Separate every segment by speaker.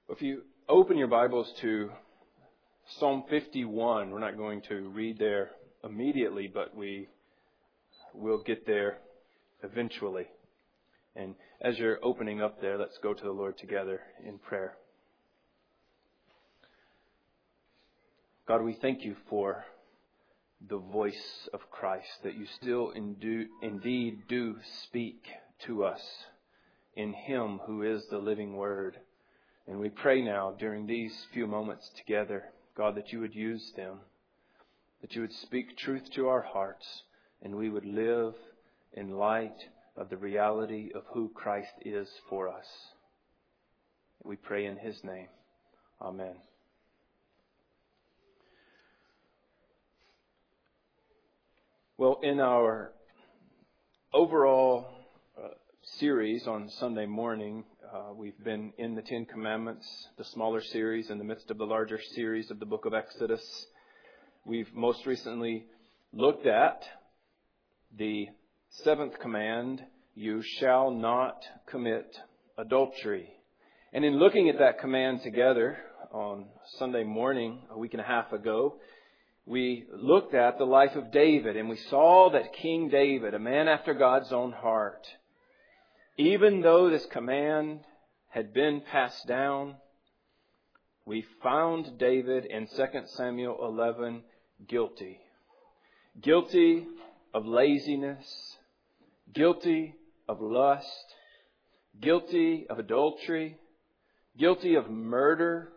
Speaker 1: If you open your Bibles to Psalm 51, we're not going to read there immediately, but we will get there eventually. And as you're opening up there, let's go to the Lord together in prayer. God, we thank you for the voice of Christ, that you still indeed do speak to us in Him who is the living Word. And we pray now during these few moments together, God, that you would use them, that you would speak truth to our hearts, and we would live in light of the reality of who Christ is for us. We pray in His name. Amen. Well, in our overall series on Sunday morning, we've been in the Ten Commandments, the smaller series, in the midst of the larger series of the book of Exodus. We've most recently looked at the seventh command, you shall not commit adultery. And in looking at that command together on Sunday morning, a week and a half ago, we looked at the life of David, and we saw that King David, a man after God's own heart, even though this command had been passed down, we found David in 2 Samuel 11 guilty. Guilty of laziness, guilty of lust, guilty of adultery, guilty of murder.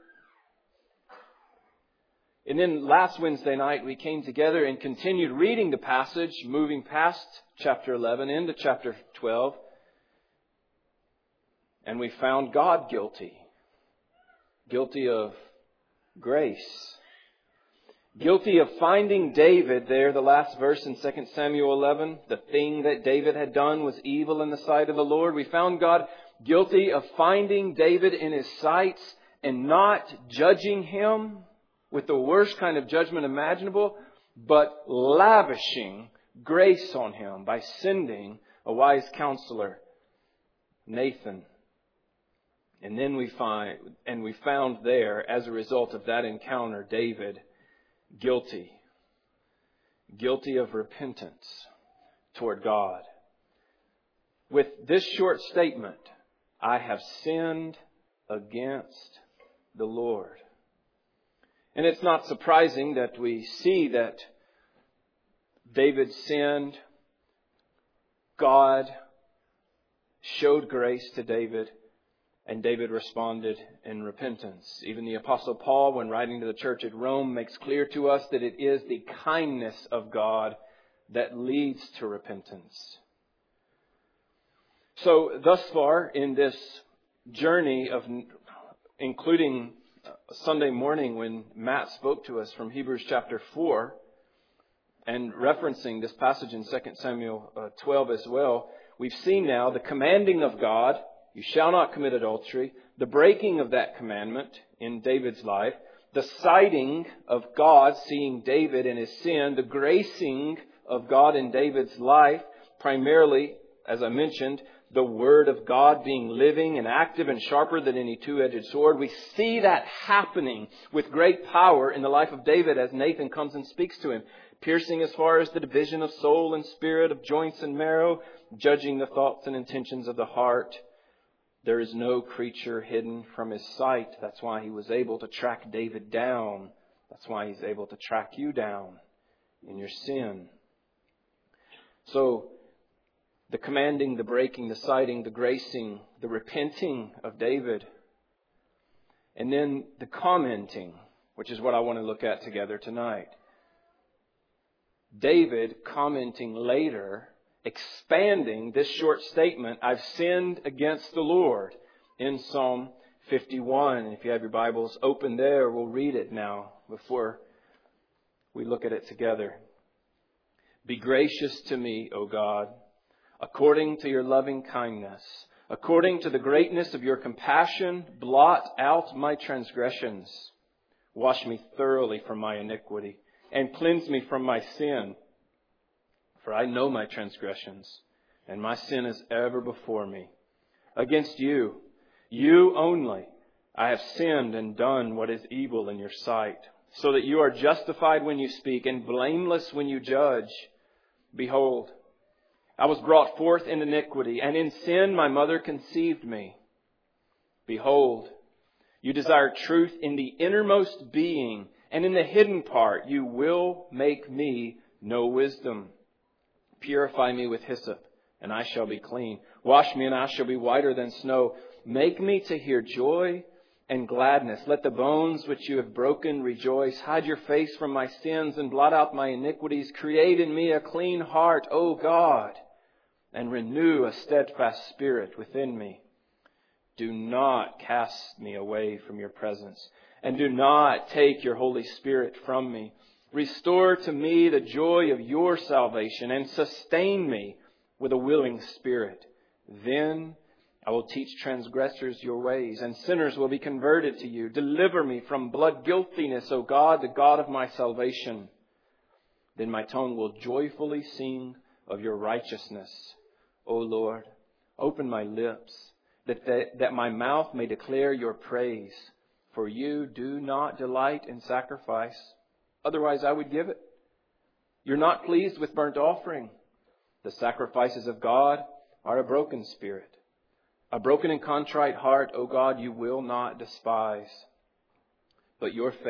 Speaker 1: And then last Wednesday night we came together and continued reading the passage, moving past chapter 11 into chapter 12. And we found God guilty. Guilty of grace. Guilty of finding David there, the last verse in 2 Samuel 11. The thing that David had done was evil in the sight of the Lord. We found God guilty of finding David in His sights and not judging him with the worst kind of judgment imaginable, but lavishing grace on him by sending a wise counselor, Nathan. And then we found there, as a result of that encounter, David guilty of repentance toward God. With this short statement, I have sinned against the Lord. And it's not surprising that we see that David sinned. God showed grace to David, and David responded in repentance. Even the Apostle Paul, when writing to the church at Rome, makes clear to us that it is the kindness of God that leads to repentance. So thus far in this journey of including Sunday morning when Matt spoke to us from Hebrews chapter 4 and referencing this passage in 2 Samuel 12 as well, we've seen now the commanding of God, you shall not commit adultery, the breaking of that commandment in David's life, the citing of God, seeing David in his sin, the gracing of God in David's life, primarily, as I mentioned, the Word of God being living and active and sharper than any two-edged sword. We see that happening with great power in the life of David as Nathan comes and speaks to him, piercing as far as the division of soul and spirit, of joints and marrow, judging the thoughts and intentions of the heart. There is no creature hidden from His sight. That's why He was able to track David down. That's why He's able to track you down in your sin. So, the commanding, the breaking, the citing, the gracing, the repenting of David. And then the commenting, which is what I want to look at together tonight. David commenting later, expanding this short statement, I've sinned against the Lord, in Psalm 51. And if you have your Bibles open there, we'll read it now before we look at it together. Be gracious to me, O God, according to your loving kindness, according to the greatness of your compassion, blot out my transgressions. Wash me thoroughly from my iniquity and cleanse me from my sin. For I know my transgressions, and my sin is ever before me. Against you, you only, I have sinned and done what is evil in your sight, so that you are justified when you speak and blameless when you judge. Behold, I was brought forth in iniquity, and in sin my mother conceived me. Behold, you desire truth in the innermost being, and in the hidden part you will make me know wisdom. Purify me with hyssop, and I shall be clean. Wash me, and I shall be whiter than snow. Make me to hear joy and gladness. Let the bones which you have broken rejoice. Hide your face from my sins and blot out my iniquities. Create in me a clean heart, O God, and renew a steadfast spirit within me. Do not cast me away from your presence, and do not take your Holy Spirit from me. Restore to me the joy of your salvation, and sustain me with a willing spirit. Then I will teach transgressors your ways, and sinners will be converted to you. Deliver me from blood guiltiness, O God, the God of my salvation. Then my tongue will joyfully sing of your righteousness. O Lord, open my lips, that my mouth may declare your praise. For you do not delight in sacrifice. Otherwise I would give it. You're not pleased with burnt offering. The sacrifices of God are a broken spirit. A broken and contrite heart, O God, you will not despise. But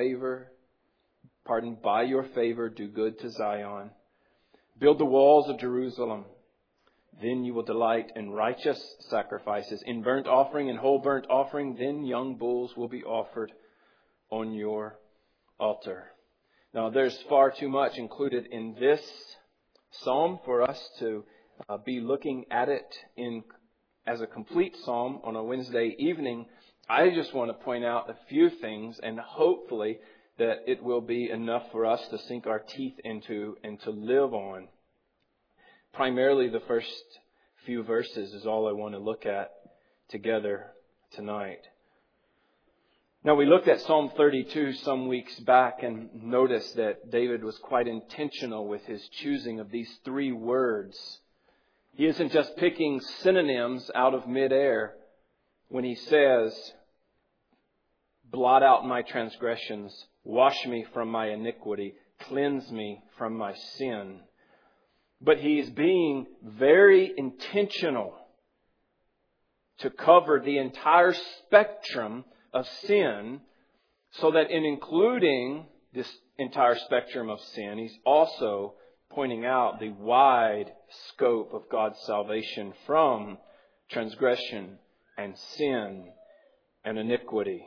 Speaker 1: by your favor, do good to Zion. Build the walls of Jerusalem. Then you will delight in righteous sacrifices, in burnt offering and whole burnt offering. Then young bulls will be offered on your altar. Now, there's far too much included in this psalm for us to be looking at it as a complete psalm on a Wednesday evening. I just want to point out a few things, and hopefully that it will be enough for us to sink our teeth into and to live on. Primarily the first few verses is all I want to look at together tonight. Now, we looked at Psalm 32 some weeks back and noticed that David was quite intentional with his choosing of these three words. He isn't just picking synonyms out of midair when he says, blot out my transgressions, wash me from my iniquity, cleanse me from my sin. But he's being very intentional to cover the entire spectrum of sin, so that in including this entire spectrum of sin, he's also pointing out the wide scope of God's salvation from transgression and sin and iniquity.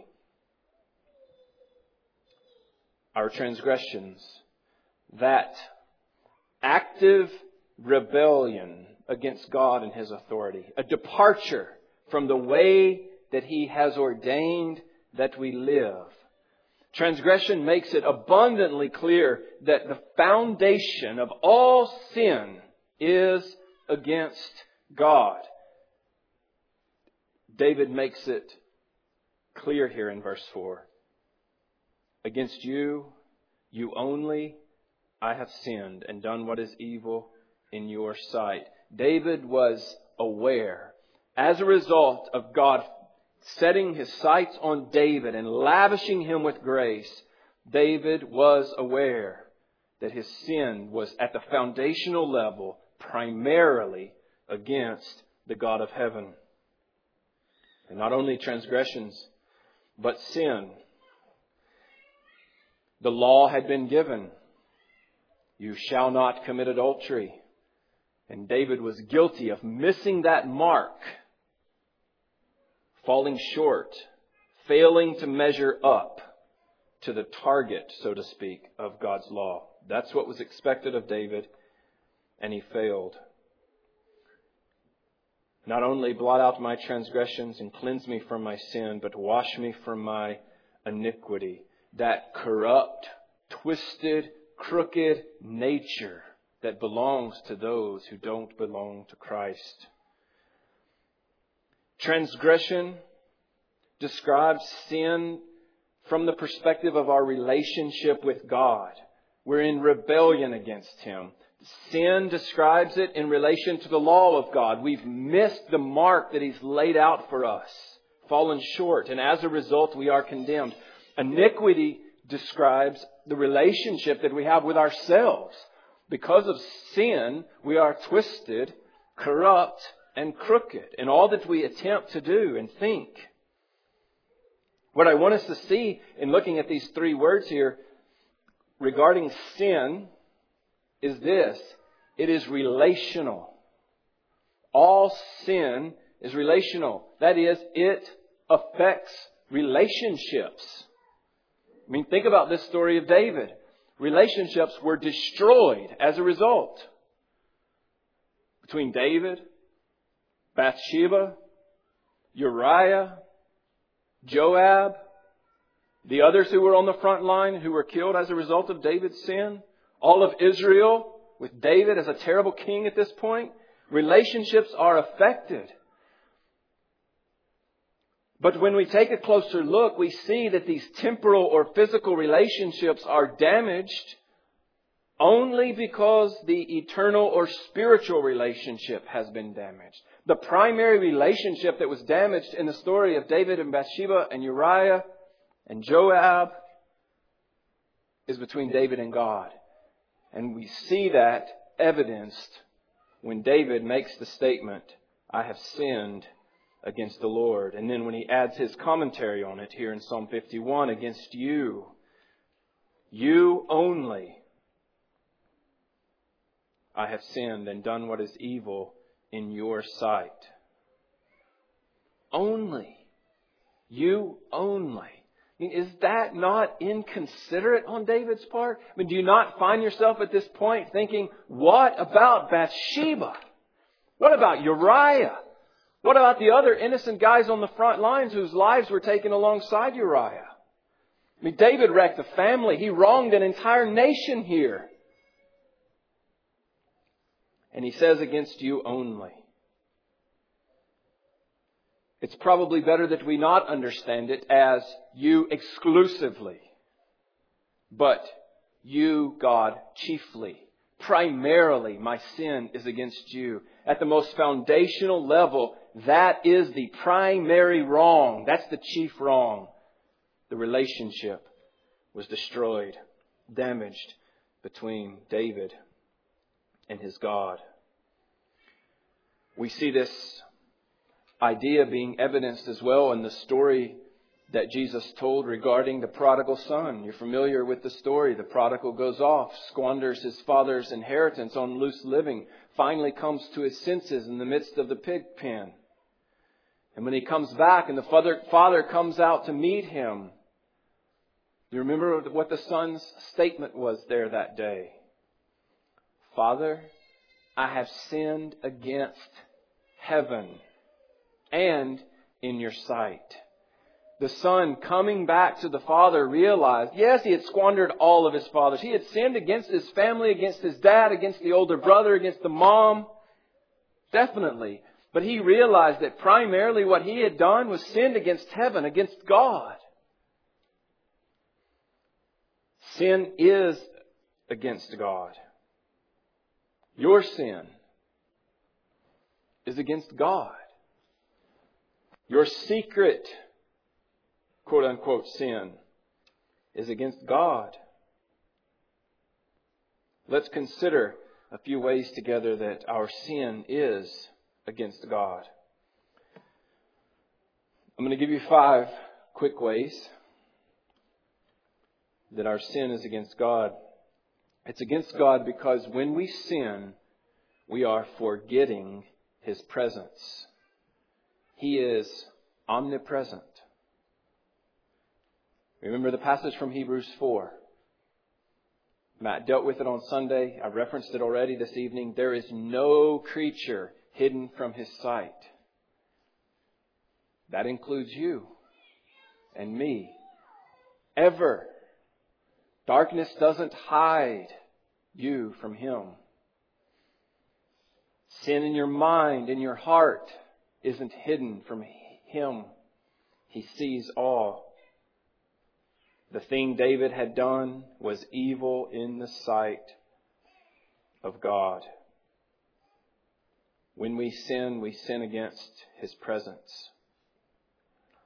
Speaker 1: Our transgressions, that active rebellion against God and His authority, a departure from the way that He has ordained that we live. Transgression makes it abundantly clear that the foundation of all sin is against God. David makes it clear here in verse 4. Against you, you only, I have sinned and done what is evil in your sight. David was aware, as a result of God setting His sights on David and lavishing him with grace, David was aware that his sin was at the foundational level primarily against the God of heaven. And not only transgressions, but sin. The law had been given. You shall not commit adultery. And David was guilty of missing that mark, falling short, failing to measure up to the target, so to speak, of God's law. That's what was expected of David, and he failed. Not only blot out my transgressions and cleanse me from my sin, but wash me from my iniquity. That corrupt, twisted, crooked nature that belongs to those who don't belong to Christ. Transgression describes sin from the perspective of our relationship with God. We're in rebellion against Him. Sin describes it in relation to the law of God. We've missed the mark that He's laid out for us fallen short, and as a result we are condemned. Iniquity describes the relationship that we have with ourselves. Because of sin, we are twisted, corrupt, and crooked in all that we attempt to do and think. What I want us to see in looking at these three words here regarding sin is this. It is relational. All sin is relational. That is, it affects relationships. I mean, think about this story of David. Relationships were destroyed as a result. Between David, Bathsheba, Uriah, Joab, the others who were on the front line who were killed as a result of David's sin, all of Israel with David as a terrible king at this point, relationships are affected. But when we take a closer look, we see that these temporal or physical relationships are damaged only because the eternal or spiritual relationship has been damaged. The primary relationship that was damaged in the story of David and Bathsheba and Uriah and Joab is between David and God. And we see that evidenced when David makes the statement, I have sinned against the Lord. And then when he adds his commentary on it here in Psalm 51, against you, you only, I have sinned and done what is evil in your sight. Only. You only. I mean, is that not inconsiderate on David's part? I mean, do you not find yourself at this point thinking, what about Bathsheba? What about Uriah? What about the other innocent guys on the front lines whose lives were taken alongside Uriah? I mean, David wrecked a family. He wronged an entire nation here. And he says, against you only. It's probably better that we not understand it as you exclusively, but you, God, chiefly. Primarily, my sin is against you. At the most foundational level, that is the primary wrong. That's the chief wrong. The relationship was destroyed, damaged between David and his God. We see this idea being evidenced as well in the story that Jesus told regarding the prodigal son. You're familiar with the story. The prodigal goes off, squanders his father's inheritance on loose living, finally comes to his senses in the midst of the pig pen. And when he comes back and the father comes out to meet him, you remember what the son's statement was there that day? Father, I have sinned against heaven and in your sight. The son coming back to the father realized, yes, he had squandered all of his father's. He had sinned against his family, against his dad, against the older brother, against the mom. Definitely. But he realized that primarily what he had done was sinned against heaven, against God. Sin is against God. Your sin is against God. Your secret, quote unquote, sin is against God. Let's consider a few ways together that our sin is against God. I'm going to give you 5 quick ways that our sin is against God. It's against God because when we sin, we are forgetting His presence. He is omnipresent. Remember the passage from Hebrews 4. Matt dealt with it on Sunday. I referenced it already this evening. There is no creature hidden from His sight. That includes you and me. Ever. Darkness doesn't hide you from Him. Sin in your mind, in your heart, isn't hidden from Him. He sees all. The thing David had done was evil in the sight of God. When we sin against His presence.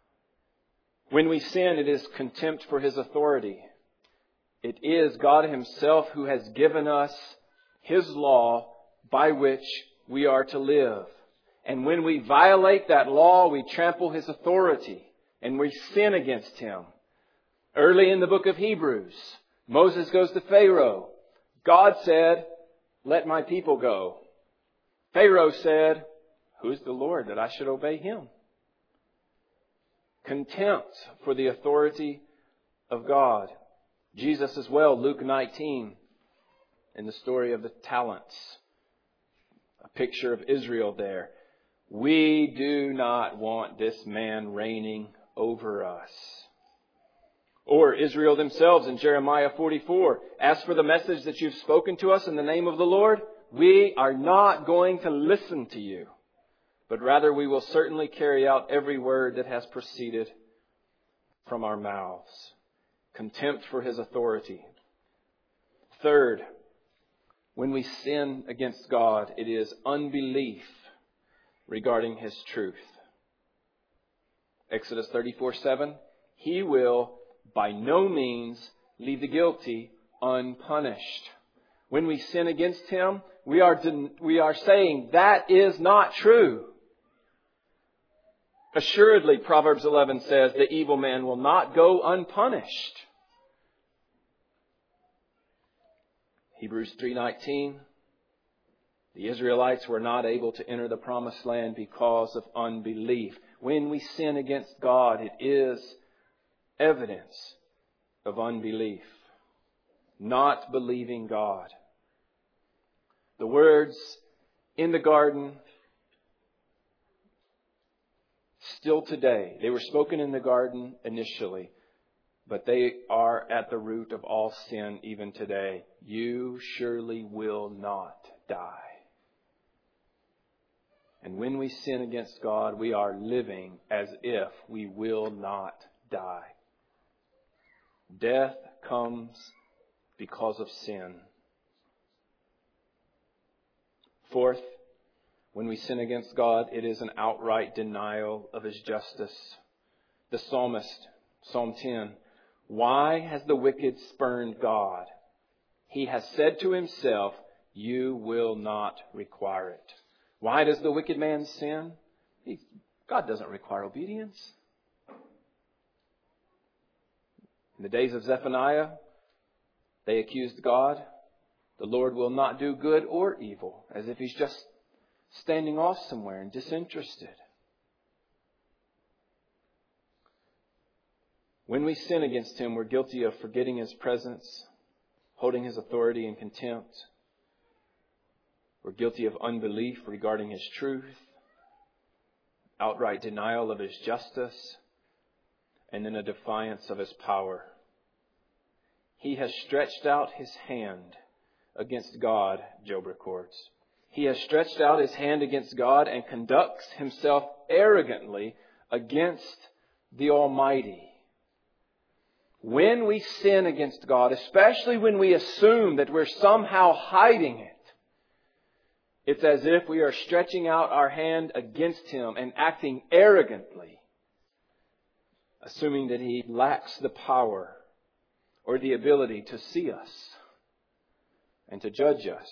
Speaker 1: When we sin, it is contempt for His authority. It is God Himself who has given us His law by which we are to live. And when we violate that law, we trample His authority and we sin against Him. Early in the book of Hebrews, Moses goes to Pharaoh. God said, "Let my people go." Pharaoh said, "Who's the Lord that I should obey Him?" Contempt for the authority of God. Jesus as well, Luke 19, in the story of the talents. A picture of Israel there. We do not want this man reigning over us. Or Israel themselves in Jeremiah 44. As for the message that you've spoken to us in the name of the Lord, we are not going to listen to you, but rather we will certainly carry out every word that has proceeded from our mouths. Contempt for His authority. Third, when we sin against God, it is unbelief regarding His truth. Exodus 34:7. He will by no means leave the guilty unpunished. When we sin against Him, we are saying that is not true. Assuredly, Proverbs 11 says, the evil man will not go unpunished. Hebrews 3:19. The Israelites were not able to enter the promised land because of unbelief. When we sin against God, it is evidence of unbelief. Not believing God. The words in the garden, still today, they were spoken in the garden initially, but they are at the root of all sin even today. You surely will not die. And when we sin against God, we are living as if we will not die. Death comes because of sin. Fourth, when we sin against God, it is an outright denial of His justice. The psalmist, Psalm 10, why has the wicked spurned God? He has said to himself, you will not require it. Why does the wicked man sin? God doesn't require obedience. In the days of Zephaniah, they accused God. The Lord will not do good or evil, as if He's just standing off somewhere and disinterested. When we sin against Him, we're guilty of forgetting His presence, holding His authority in contempt. We're guilty of unbelief regarding His truth, outright denial of His justice, and then a defiance of His power. He has stretched out His hand against God, Job records. He has stretched out His hand against God and conducts Himself arrogantly against the Almighty. When we sin against God, especially when we assume that we're somehow hiding it, it's as if we are stretching out our hand against Him and acting arrogantly, assuming that He lacks the power or the ability to see us and to judge us.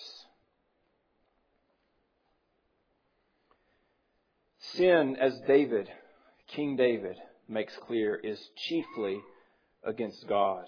Speaker 1: Sin, as King David makes clear, is chiefly against God.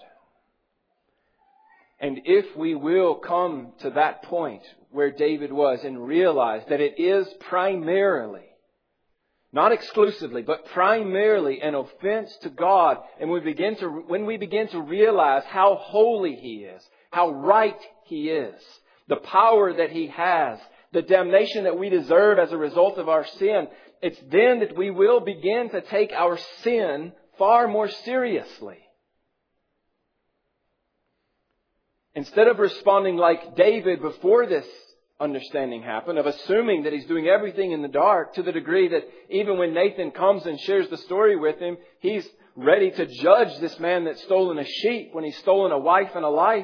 Speaker 1: And if we will come to that point where David was and realize that it is primarily, not exclusively, but primarily an offense to God, and when we begin to realize how holy He is, how right He is, the power that He has, the damnation that we deserve as a result of our sin, it's then that we will begin to take our sin far more seriously. Instead of responding like David before this understanding happened, of assuming that he's doing everything in the dark to the degree that even when Nathan comes and shares the story with him, he's ready to judge this man that's stolen a sheep when he's stolen a wife and a life.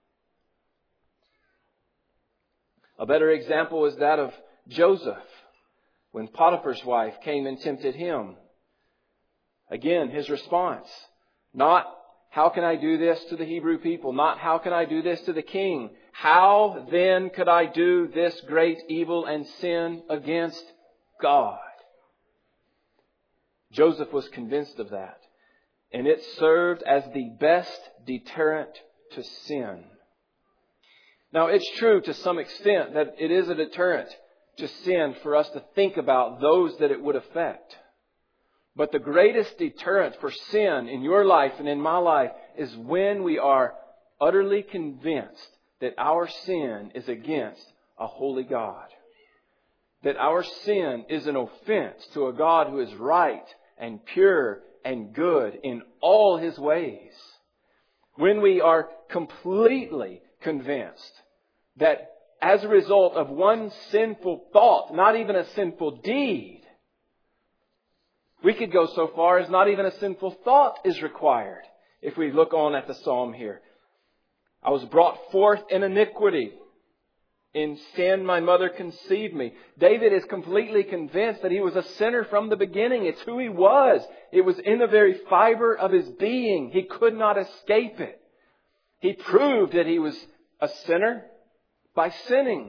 Speaker 1: A better example is that of Joseph, when Potiphar's wife came and tempted him. Again, his response, not how can I do this to the Hebrew people? Not how can I do this to the king? How then could I do this great evil and sin against God? Joseph was convinced of that. And it served as the best deterrent to sin. Now, it's true to some extent that it is a deterrent to sin for us to think about those that it would affect. But the greatest deterrent for sin in your life and in my life is when we are utterly convinced that our sin is against a holy God. That our sin is an offense to a God who is right and pure and good in all His ways. When we are completely convinced that as a result of one sinful thought, not even a sinful deed, we could go so far as not even a sinful thought is required. If we look on at the psalm here. I was brought forth in iniquity. In sin my mother conceived me. David is completely convinced that he was a sinner from the beginning. It's who he was. It was in the very fiber of his being. He could not escape it. He proved that he was a sinner by sinning.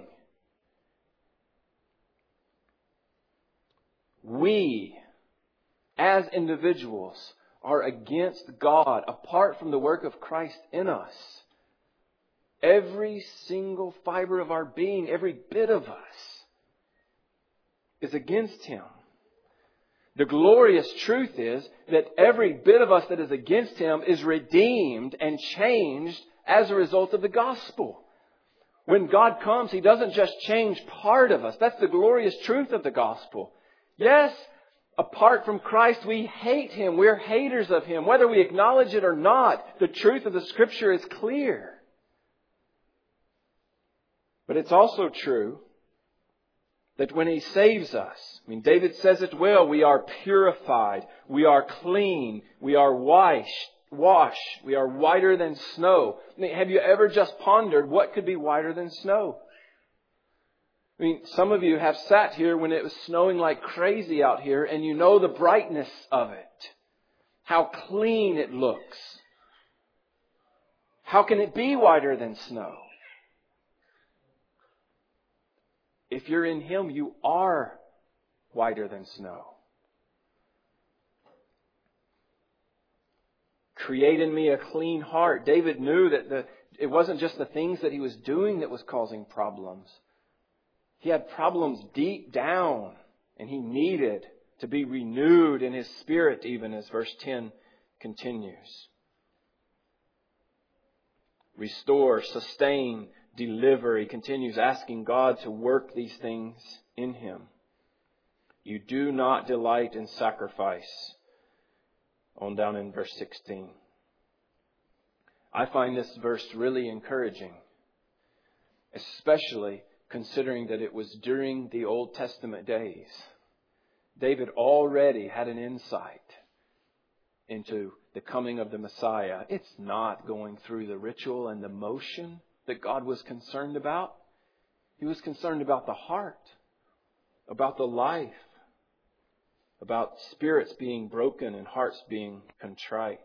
Speaker 1: We, as individuals, are against God apart from the work of Christ in us. Every single fiber of our being, every bit of us is against Him. The glorious truth is that every bit of us that is against Him is redeemed and changed as a result of the gospel. When God comes, He doesn't just change part of us. That's the glorious truth of the gospel. Yes, apart from Christ, we hate Him. We're haters of Him. Whether we acknowledge it or not, the truth of the Scripture is clear. But it's also true that when He saves us, David says it well, we are purified, we are clean, we are washed, we are whiter than snow. Have you ever just pondered what could be whiter than snow? Some of you have sat here when it was snowing like crazy out here and you know the brightness of it. How clean it looks. How can it be whiter than snow? If you're in Him, you are whiter than snow. Create in me a clean heart. David knew that it wasn't just the things that he was doing that was causing problems. He had problems deep down, and he needed to be renewed in his spirit, even as verse 10 continues. Restore, sustain, deliver. He continues asking God to work these things in him. You do not delight in sacrifice. On down in verse 16. I find this verse really encouraging, especially considering that it was during the Old Testament days. David already had an insight into the coming of the Messiah. It's not going through the ritual and the motion that God was concerned about. He was concerned about the heart, about the life, about spirits being broken and hearts being contrite.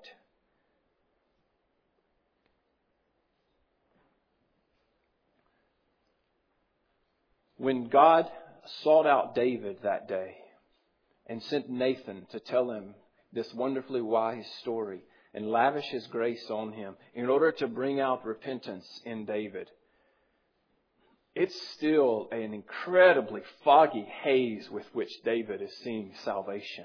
Speaker 1: When God sought out David that day and sent Nathan to tell him this wonderfully wise story and lavish His grace on him in order to bring out repentance in David, it's still an incredibly foggy haze with which David is seeing salvation.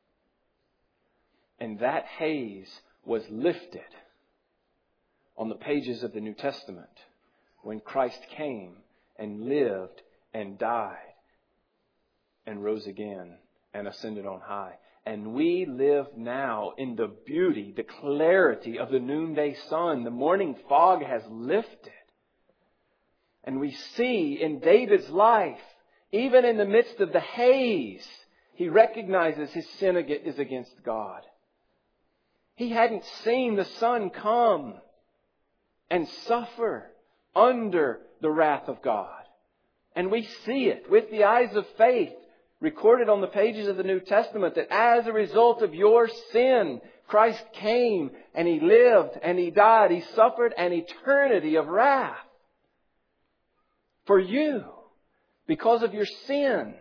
Speaker 1: And that haze was lifted on the pages of the New Testament when Christ came and lived and died and rose again and ascended on high. And we live now in the beauty, the clarity of the noonday sun. The morning fog has lifted. And we see in David's life, even in the midst of the haze, he recognizes his sin is against God. He hadn't seen the sun come and suffer under the wrath of God. And we see it with the eyes of faith. recorded on the pages of the New Testament that as a result of your sin, Christ came and He lived and He died. He suffered an eternity of wrath for you because of your sin.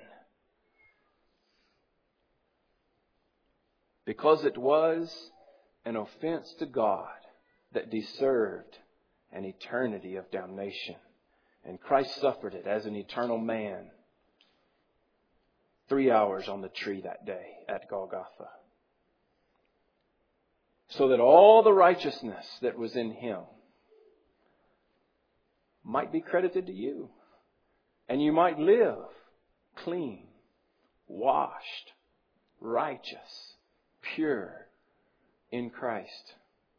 Speaker 1: Because it was an offense to God that deserved an eternity of damnation. And Christ suffered it as an eternal man. 3 hours on the tree that day at Golgotha. So that all the righteousness that was in Him might be credited to you. And you might live clean, washed, righteous, pure in Christ.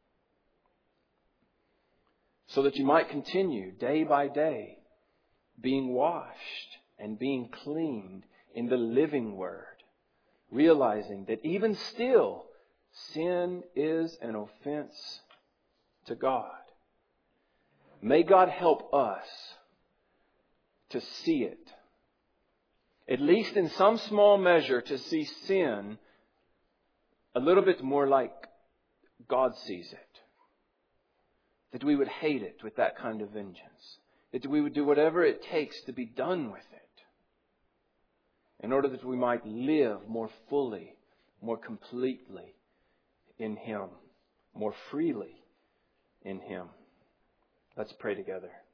Speaker 1: So that you might continue day by day being washed and being cleaned in the living Word, realizing that even still, sin is an offense to God. May God help us to see it, at least in some small measure, to see sin a little bit more like God sees it. That we would hate it with that kind of vengeance. That we would do whatever it takes to be done with it, in order that we might live more fully, more completely in Him, more freely in Him. Let's pray together.